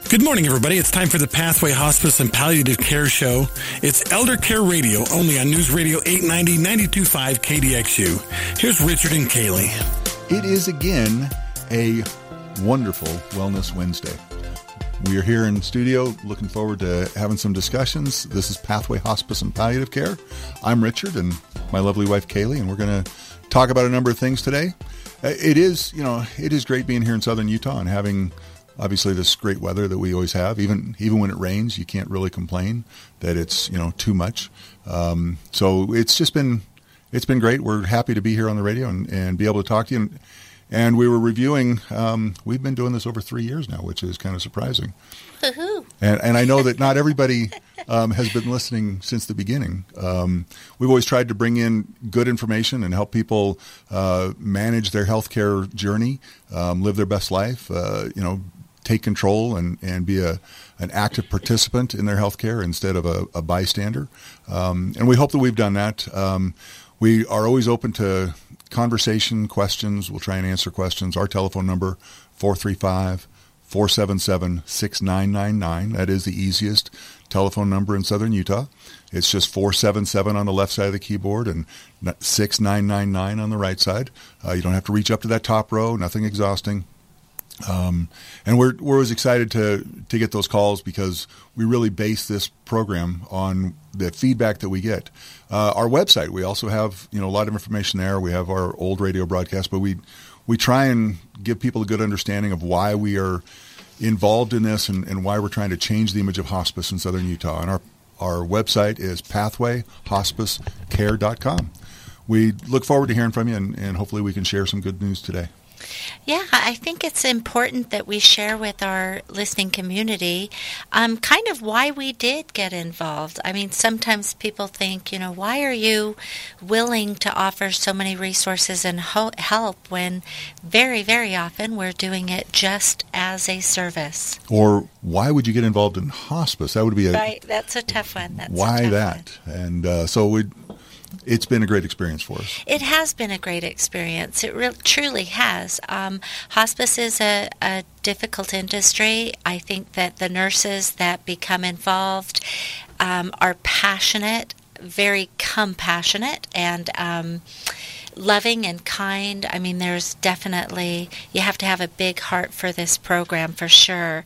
Good morning, everybody. It's time for the Pathway Hospice and Palliative Care Show. It's Elder Care Radio, only on News Radio 890, 92.5 KDXU. Here's Richard and Kaylee. It is again a wonderful Wellness Wednesday. We are here in studio looking forward to having some discussions. This is Pathway Hospice and Palliative Care. I'm Richard and my lovely wife Kaylee, and we're going to talk about a number of things today. It is great being here in southern Utah and having obviously this great weather that we always have. Even when it rains, you can't really complain that it's too much. So it's been great. We're happy to be here on the radio and be able to talk to you. And we were reviewing. We've been doing this over 3 years now, which is kind of surprising. Woohoo! And I know that not everybody has been listening since the beginning. We've always tried to bring in good information and help people manage their healthcare journey, live their best life. Take control and be an active participant in their healthcare instead of a bystander. And we hope that we've done that. We are always open to conversation, questions. We'll try and answer questions. Our telephone number, 435-477-6999. That is the easiest telephone number in southern Utah. It's just 477 on the left side of the keyboard and 6999 on the right side. You don't have to reach up to that top row, nothing exhausting. And we're always excited to get those calls because we really base this program on the feedback that we get. Our website, we also have a lot of information there. We have our old radio broadcast, but we try and give people a good understanding of why we are involved in this and why we're trying to change the image of hospice in southern Utah. And our website is pathwayhospicecare.com. We look forward to hearing from you, and hopefully we can share some good news today. Yeah, I think it's important that we share with our listening community kind of why we did get involved. I mean, sometimes people think, why are you willing to offer so many resources and help when very, very often we're doing it just as a service? Or why would you get involved in hospice? That would be right. That's a tough one. Why that? And so it's been a great experience for us. It has been a great experience. It truly has. Hospice is a difficult industry. I think that the nurses that become involved are passionate, very compassionate, and loving and kind. I mean, there's definitely, you have to have a big heart for this program for sure.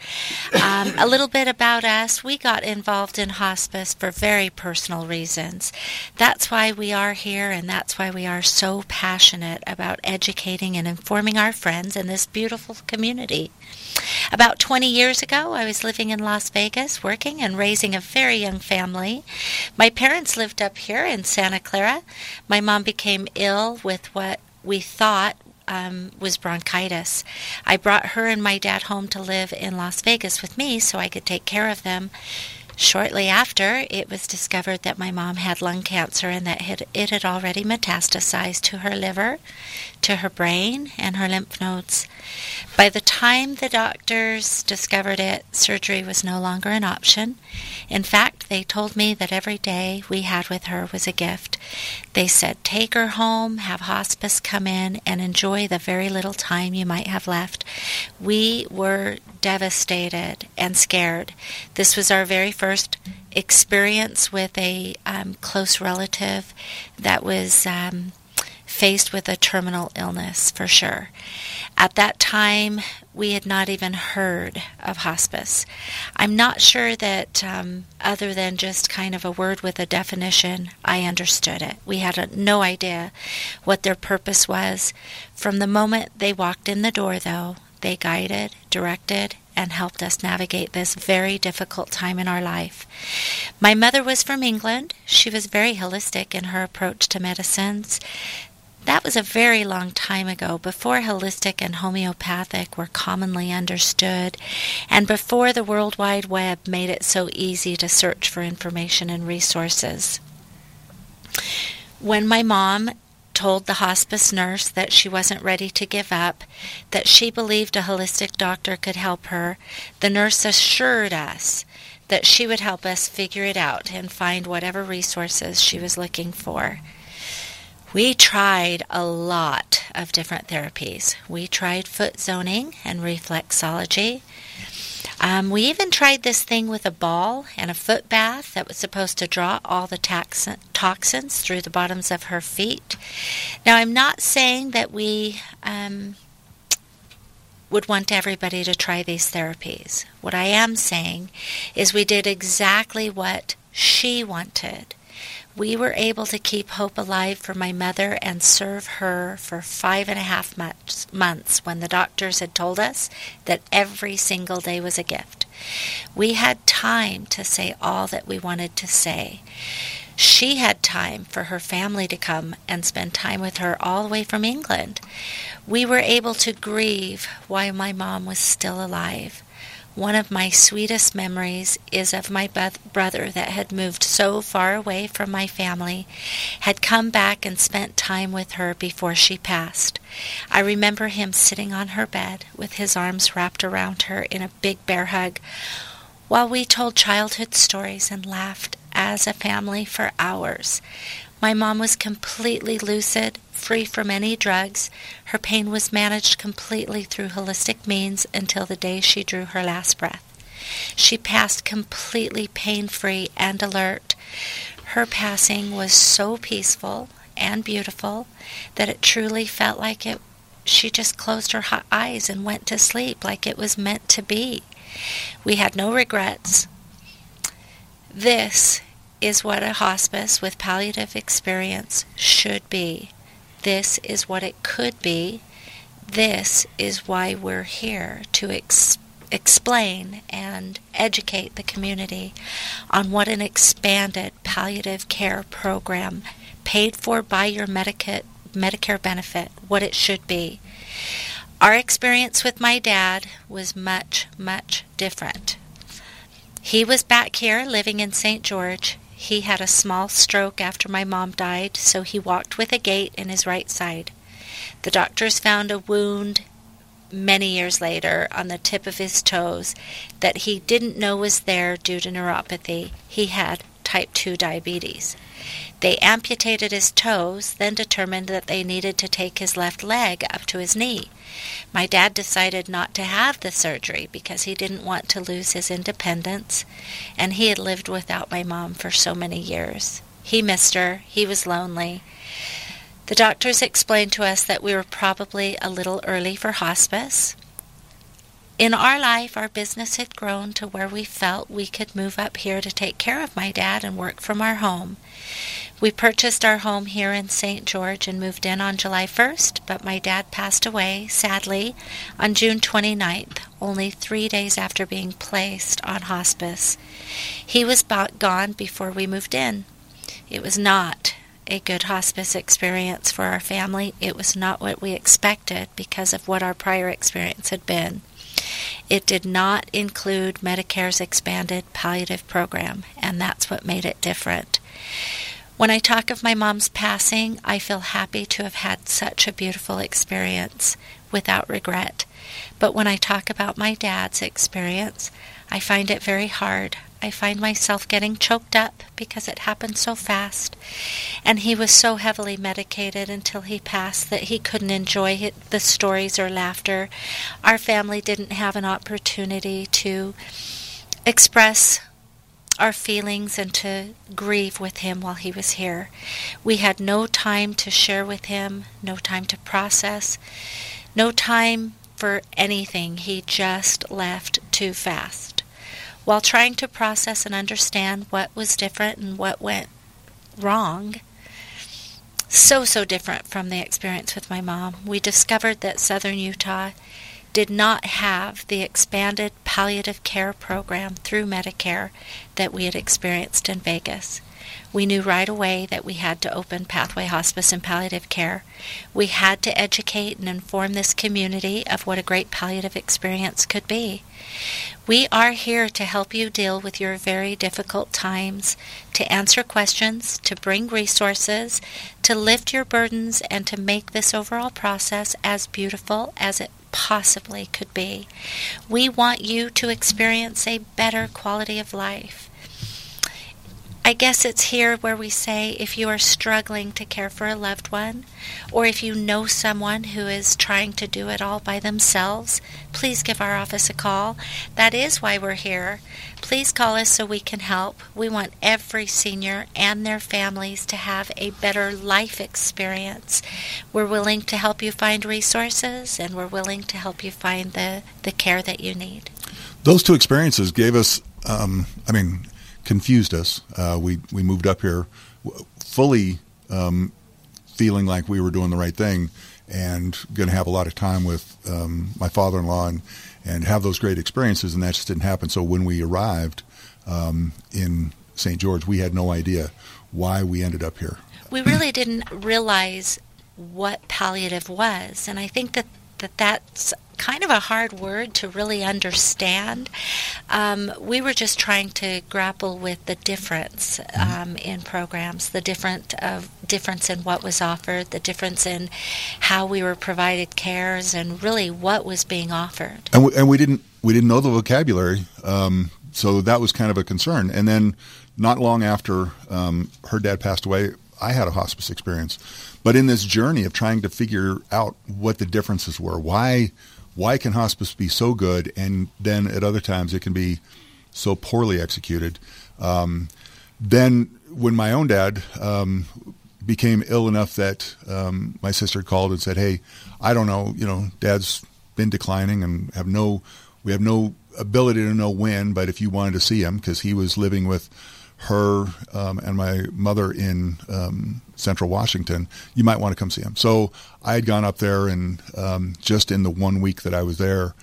A little bit about us. We got involved in hospice for very personal reasons. That's why we are here, and that's why we are so passionate about educating and informing our friends in this beautiful community. About 20 years ago, I was living in Las Vegas, working and raising a very young family. My parents lived up here in Santa Clara. My mom became ill with what we thought was bronchitis. I brought her and my dad home to live in Las Vegas with me so I could take care of them. Shortly after, it was discovered that my mom had lung cancer and that it had already metastasized to her liver, to her brain, and her lymph nodes. By the time the doctors discovered it, surgery was no longer an option. In fact, they told me that every day we had with her was a gift. They said, take her home, have hospice come in, and enjoy the very little time you might have left. We were devastated and scared. This was our very first experience with a close relative that was faced with a terminal illness, for sure. At that time, we had not even heard of hospice. I'm not sure that other than just kind of a word with a definition, I understood it. We had no idea what their purpose was. From the moment they walked in the door, though, they guided, directed, and helped us navigate this very difficult time in our life. My mother was from England. She was very holistic in her approach to medicines. That was a very long time ago, before holistic and homeopathic were commonly understood, and before the World Wide Web made it so easy to search for information and resources. When my mom told the hospice nurse that she wasn't ready to give up, that she believed a holistic doctor could help her, the nurse assured us that she would help us figure it out and find whatever resources she was looking for. We tried a lot of different therapies. We tried foot zoning and reflexology. We even tried this thing with a ball and a foot bath that was supposed to draw all the toxins through the bottoms of her feet. Now, I'm not saying that we would want everybody to try these therapies. What I am saying is we did exactly what she wanted. We were able to keep hope alive for my mother and serve her for 5.5 months when the doctors had told us that every single day was a gift. We had time to say all that we wanted to say. She had time for her family to come and spend time with her all the way from England. We were able to grieve while my mom was still alive. One of my sweetest memories is of my brother that had moved so far away from my family, had come back and spent time with her before she passed. I remember him sitting on her bed with his arms wrapped around her in a big bear hug, while we told childhood stories and laughed as a family for hours. My mom was completely lucid, free from any drugs. Her pain was managed completely through holistic means until the day she drew her last breath. She passed completely pain-free and alert. Her passing was so peaceful and beautiful that it truly felt like she just closed her eyes and went to sleep like it was meant to be. We had no regrets. This is what a hospice with palliative experience should be. This is what it could be. This is why we're here, to explain and educate the community on what an expanded palliative care program paid for by your Medicare benefit, what it should be. Our experience with my dad was much, much different. He was back here living in St. George. He had a small stroke after my mom died, so he walked with a gait in his right side. The doctors found a wound many years later on the tip of his toes that he didn't know was there due to neuropathy. He had type 2 diabetes. They amputated his toes, then determined that they needed to take his left leg up to his knee. My dad decided not to have the surgery because he didn't want to lose his independence, and he had lived without my mom for so many years. He missed her. He was lonely. The doctors explained to us that we were probably a little early for hospice. In our life, our business had grown to where we felt we could move up here to take care of my dad and work from our home. We purchased our home here in St. George and moved in on July 1st, but my dad passed away, sadly, on June 29th, only 3 days after being placed on hospice. He was gone before we moved in. It was not a good hospice experience for our family. It was not what we expected because of what our prior experience had been. It did not include Medicare's expanded palliative program, and that's what made it different. When I talk of my mom's passing, I feel happy to have had such a beautiful experience without regret. But when I talk about my dad's experience, I find it very hard. I find myself getting choked up because it happened so fast. And he was so heavily medicated until he passed that he couldn't enjoy the stories or laughter. Our family didn't have an opportunity to express our feelings and to grieve with him while he was here. We had no time to share with him, no time to process, no time for anything. He just left too fast. While trying to process and understand what was different and what went wrong, so different from the experience with my mom, we discovered that Southern Utah did not have the expanded palliative care program through Medicare that we had experienced in Vegas. We knew right away that we had to open Pathway Hospice and Palliative Care. We had to educate and inform this community of what a great palliative experience could be. We are here to help you deal with your very difficult times, to answer questions, to bring resources, to lift your burdens, and to make this overall process as beautiful as it possibly could be. We want you to experience a better quality of life. I guess it's here where we say if you are struggling to care for a loved one, or if you know someone who is trying to do it all by themselves, please give our office a call. That is why we're here. Please call us so we can help. We want every senior and their families to have a better life experience. We're willing to help you find resources, and we're willing to help you find the care that you need. Those two experiences gave us, confused us. We moved up here fully feeling like we were doing the right thing and going to have a lot of time with my father-in-law and have those great experiences, and that just didn't happen. So when we arrived in St. George, we had no idea why we ended up here. We really didn't realize what palliative was, and I think that's kind of a hard word to really understand. We were just trying to grapple with the difference in programs, the difference in what was offered, the difference in how we were provided cares, and really what was being offered. And we didn't know the vocabulary, so that was kind of a concern. And then not long after her dad passed away, I had a hospice experience. But in this journey of trying to figure out what the differences were, why can hospice be so good and then at other times it can be so poorly executed? Then when my own dad became ill enough that my sister called and said, "Hey, I don't know, Dad's been declining and we have no ability to know when, but if you wanted to see him," because he was living with her and my mother in Central Washington, "you might want to come see him." So I had gone up there, and just in the 1 week that I was there,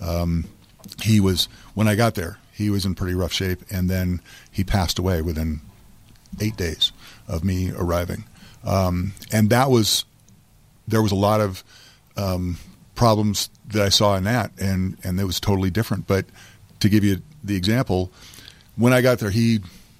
when I got there, he was in pretty rough shape, and then he passed away within 8 days of me arriving. And there was a lot of problems that I saw in that, and it was totally different. But to give you the example, when I got there, he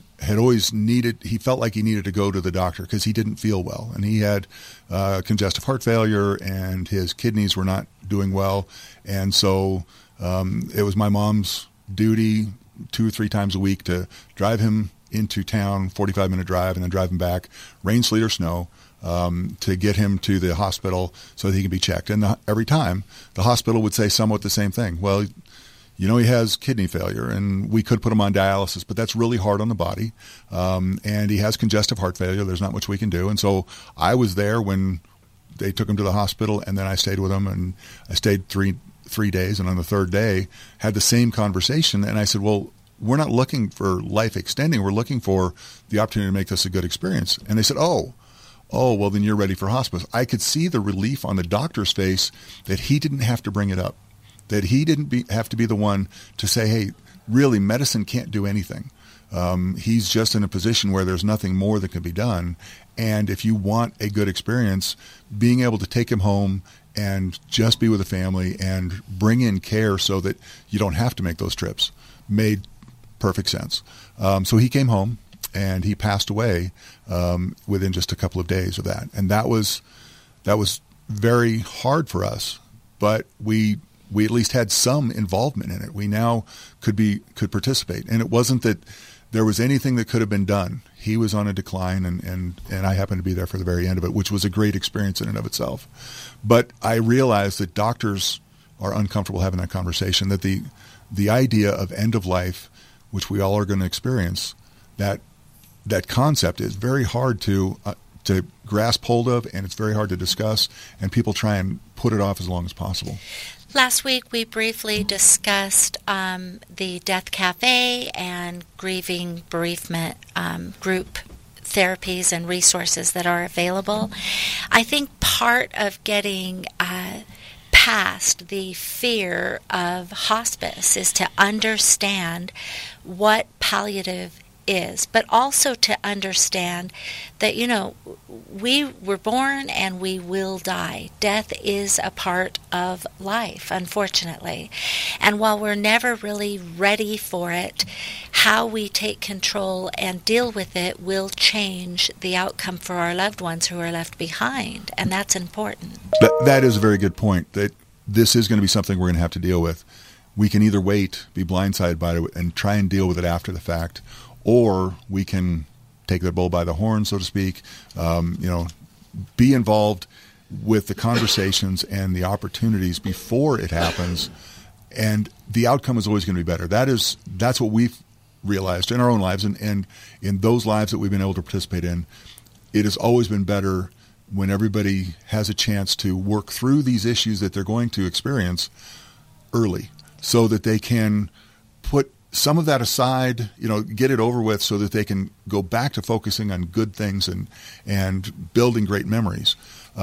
felt like he needed to go to the doctor because he didn't feel well, and he had congestive heart failure and his kidneys were not doing well. And so it was my mom's duty 2 or 3 times a week to drive him into town, 45-minute drive, and then drive him back, rain, sleet, or snow, to get him to the hospital so that he can be checked. And every time the hospital would say somewhat the same thing. "Well, he has kidney failure, and we could put him on dialysis, but that's really hard on the body. And he has congestive heart failure. There's not much we can do." And so I was there when they took him to the hospital, and then I stayed with him, and I stayed three days. And on the third day, had the same conversation. And I said, "Well, we're not looking for life extending. We're looking for the opportunity to make this a good experience." And they said, "Oh, well, then you're ready for hospice." I could see the relief on the doctor's face that he didn't have to bring it up, that he didn't have to be the one to say, "Hey, really, medicine can't do anything." He's just in a position where there's nothing more that can be done. And if you want a good experience, being able to take him home and just be with the family and bring in care so that you don't have to make those trips made perfect sense. So he came home, and he passed away within just a couple of days of that. And that was very hard for us, but we at least had some involvement in it. We now could participate. And it wasn't that there was anything that could have been done. He was on a decline, and I happened to be there for the very end of it, which was a great experience in and of itself. But I realized that doctors are uncomfortable having that conversation, that the idea of end of life, which we all are going to experience, that concept is very hard to grasp hold of, and it's very hard to discuss, and people try and put it off as long as possible. Last week we briefly discussed the Death Cafe and grieving bereavement group therapies and resources that are available. I think part of getting past the fear of hospice is to understand what palliative is, but also to understand that, we were born and we will die. Death is a part of life, unfortunately. And while we're never really ready for it, how we take control and deal with it will change the outcome for our loved ones who are left behind, and that's important. That is a very good point, that this is going to be something we're going to have to deal with. We can either wait, be blindsided by it, and try and deal with it after the fact, or we can take the bull by the horn, so to speak. Be involved with the conversations and the opportunities before it happens, and the outcome is always going to be better. That's what we've realized in our own lives, and in those lives that we've been able to participate in. It has always been better when everybody has a chance to work through these issues that they're going to experience early, so that they can put some of that aside, get it over with, so that they can go back to focusing on good things and building great memories.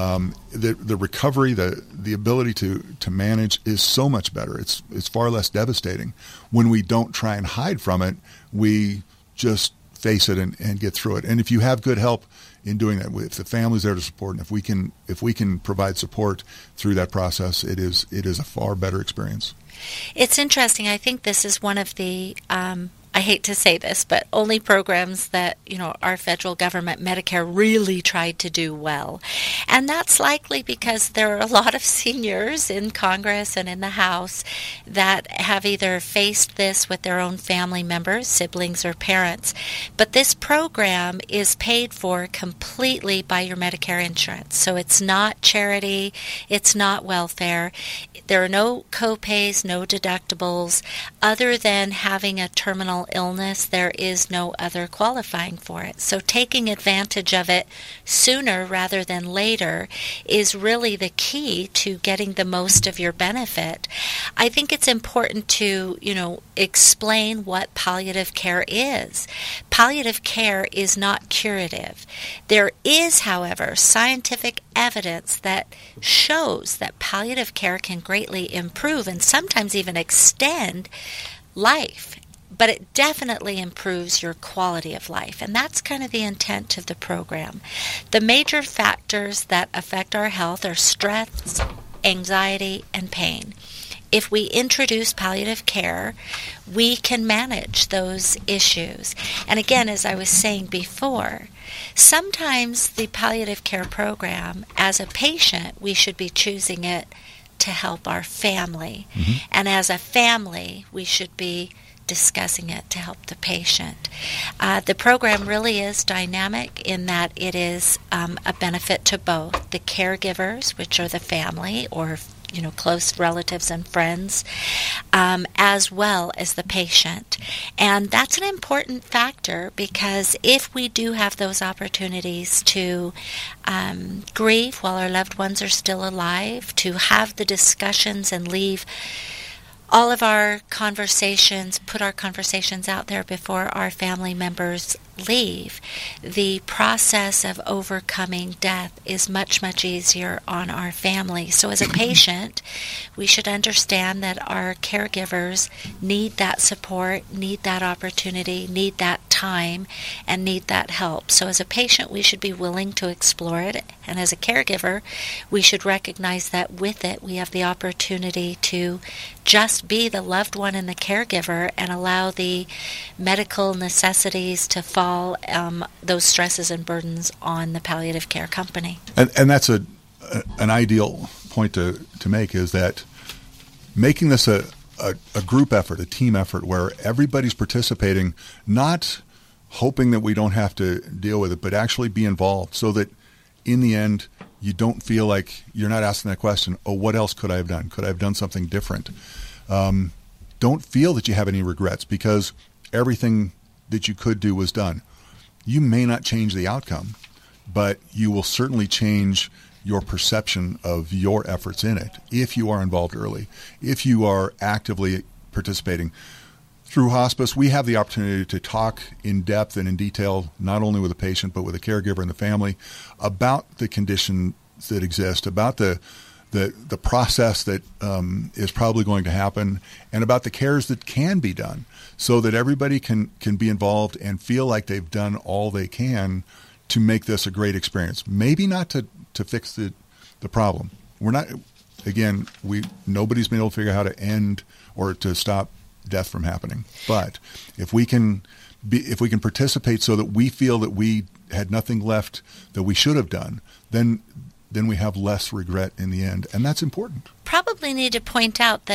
The recovery, the ability to manage is so much better. It's far less devastating when we don't try and hide from it. We just face it and get through it. And if you have good help in doing that, if the family's there to support, and if we can provide support through that process, it is a far better experience. It's interesting. I think this is one of the, I hate to say this, but only programs that, our federal government, Medicare, really tried to do well. And that's likely because there are a lot of seniors in Congress and in the House that have either faced this with their own family members, siblings, or parents. But this program is paid for completely by your Medicare insurance. So it's not charity, it's not welfare. There are no co-pays, no deductibles. Other than having a terminal illness, there is no other qualifying for it. So taking advantage of it sooner rather than later is really the key to getting the most of your benefit. I think it's important to, explain what palliative care is. Palliative care is not curative. There is, however, scientific evidence that shows that palliative care can greatly improve and sometimes even extend life. But it definitely improves your quality of life, and that's kind of the intent of the program. The major factors that affect our health are stress, anxiety, and pain. If we introduce palliative care, we can manage those issues. And again, as I was saying before, sometimes the palliative care program, as a patient, we should be choosing it to help our family. Mm-hmm. And as a family, we should be discussing it to help the patient. The program really is dynamic in that it is a benefit to both the caregivers, which are the family or close relatives and friends, as well as the patient. And that's an important factor because if we do have those opportunities to grieve while our loved ones are still alive, to have the discussions and leave all of our conversations, put our conversations out there before our family members leave, the process of overcoming death is much, much easier on our family. So as a patient, we should understand that our caregivers need that support, need that opportunity, need that time, and need that help. So as a patient, we should be willing to explore it. And as a caregiver, we should recognize that with it, we have the opportunity to just be the loved one and the caregiver and allow the medical necessities to fall, those stresses and burdens on the palliative care company. And that's an ideal point to make, is that making this a group effort, a team effort, where everybody's participating, not hoping that we don't have to deal with it, but actually be involved so that in the end, you don't feel like you're not asking that question, oh, what else could I have done? Could I have done something different? Don't feel that you have any regrets because everything that you could do was done. You may not change the outcome, but you will certainly change your perception of your efforts in it if you are involved early, if you are actively participating. Through hospice, we have the opportunity to talk in depth and in detail, not only with the patient, but with the caregiver and the family, about the conditions that exist, about the process that is probably going to happen, and about the cares that can be done, so that everybody can be involved and feel like they've done all they can to make this a great experience. Maybe not to fix the problem. We're not, again, nobody's been able to figure out how to end or to stop death from happening. But if we can participate so that we feel that we had nothing left that we should have done, then we have less regret in the end, and that's important. Probably need to point out that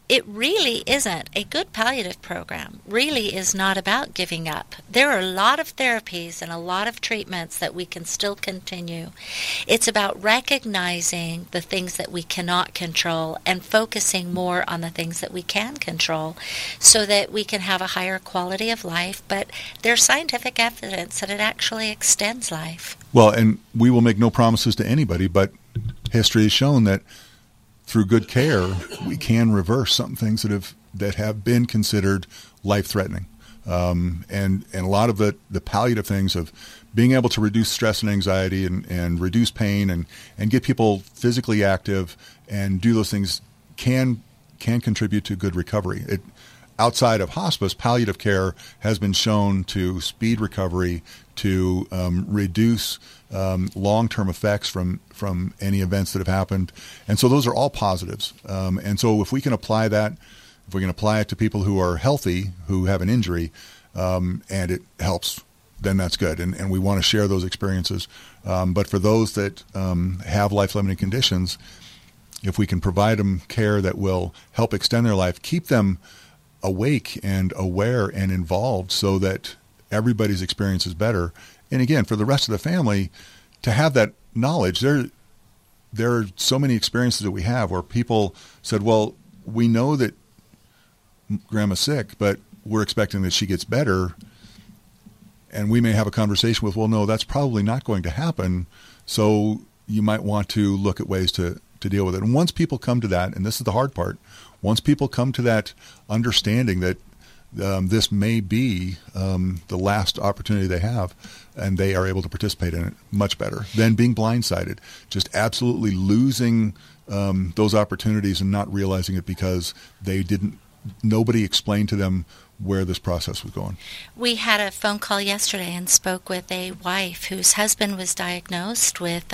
it really isn't. A good palliative program really is not about giving up. There are a lot of therapies and a lot of treatments that we can still continue. It's about recognizing the things that we cannot control and focusing more on the things that we can control so that we can have a higher quality of life. But there's scientific evidence that it actually extends life. Well, and we will make no promises to anybody, but history has shown that through good care, we can reverse some things that have been considered life-threatening. And a lot of the palliative things of being able to reduce stress and anxiety and reduce pain and get people physically active and do those things can contribute to good recovery. Outside of hospice, palliative care has been shown to speed recovery, to reduce long-term effects from any events that have happened. And so those are all positives. And so if we can apply that, if we can apply it to people who are healthy, who have an injury, and it helps, then that's good. And we want to share those experiences. But for those that have life-limiting conditions, if we can provide them care that will help extend their life, keep them awake and aware and involved so that everybody's experience is better. And again, for the rest of the family to have that knowledge, there are so many experiences that we have where people said, well, we know that Grandma's sick, but we're expecting that she gets better. And we may have a conversation with, well, no, that's probably not going to happen. So you might want to look at ways to deal with it. And once people come to that, and this is the hard part, once people come to that understanding that this may be the last opportunity they have, and they are able to participate in it much better than being blindsided, just absolutely losing those opportunities and not realizing it because nobody explained to them where this process was going. We had a phone call yesterday and spoke with a wife whose husband was diagnosed with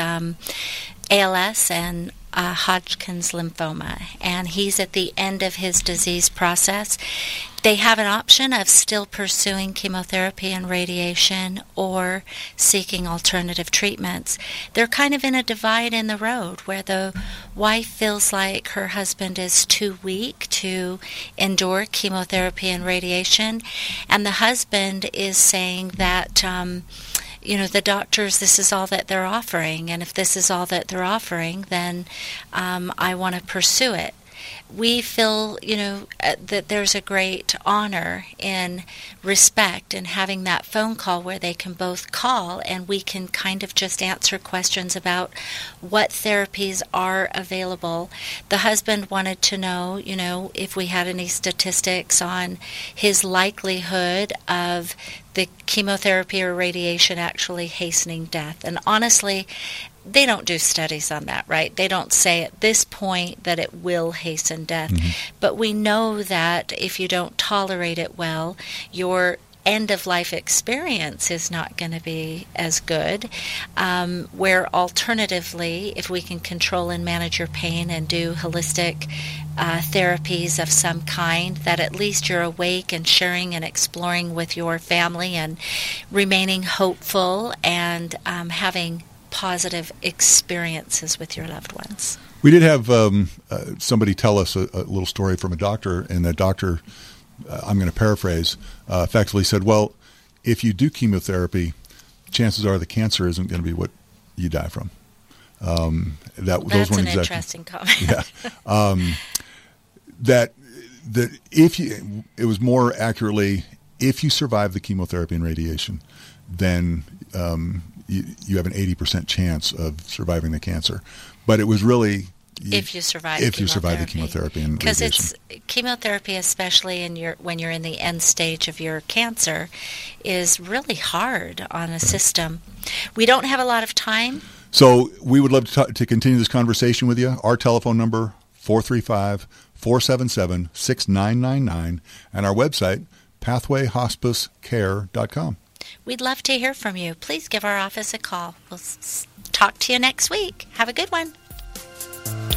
ALS and Hodgkin's lymphoma, and he's at the end of his disease process. They have an option of still pursuing chemotherapy and radiation or seeking alternative treatments. They're kind of in a divide in the road where the wife feels like her husband is too weak to endure chemotherapy and radiation, and the husband is saying that the doctors, this is all that they're offering, and if this is all that they're offering, then I want to pursue it. We feel, that there's a great honor in respect in having that phone call where they can both call and we can kind of just answer questions about what therapies are available. The husband wanted to know, if we had any statistics on his likelihood of the chemotherapy or radiation actually hastening death. And honestly, they don't do studies on that, right? They don't say at this point that it will hasten death. Mm-hmm. But we know that if you don't tolerate it well, your end-of-life experience is not going to be as good. Where alternatively, if we can control and manage your pain and do holistic therapies of some kind, that at least you're awake and sharing and exploring with your family and remaining hopeful and having positive experiences with your loved ones. We did have somebody tell us a little story from a doctor, and that doctor, I'm going to paraphrase, effectively said, well, if you do chemotherapy, chances are the cancer isn't going to be what you die from. That's an interesting comment. Yeah. That it was more accurately, if you survive the chemotherapy and radiation, then you have an 80% chance of surviving the cancer. But it was really if you survive the chemotherapy and because radiation. It's chemotherapy, especially when you're in the end stage of your cancer, is really hard on a system. We don't have a lot of time. So we would love to continue this conversation with you. Our telephone number, 435-477-6999, and our website, pathwayhospicecare.com. We'd love to hear from you. Please give our office a call. We'll talk to you next week. Have a good one.